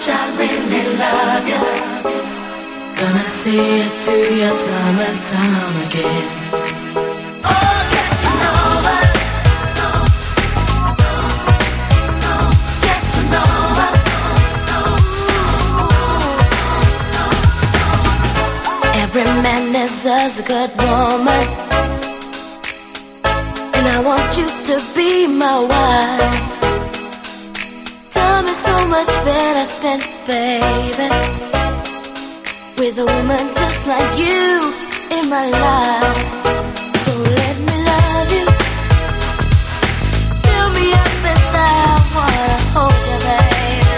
I really love you. Gonna see it through your time and time again. Oh, Casanova. Casanova. Every man deserves a good woman, and I want you to be my wife. Time is so much better spent, baby, with a woman just like you in my life. So let me love you, fill me up inside. I wanna hold you, baby.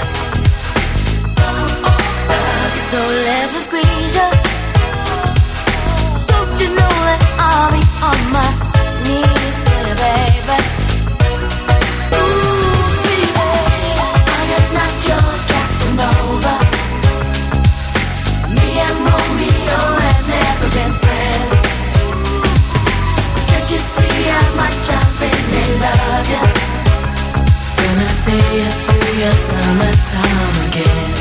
So let me squeeze you. Don't you know that I'll be on my knees for you, baby? Your Casanova. Me and Romeo have never been friends. Can't you see how much I really love you? Gonna see it through your time and time again.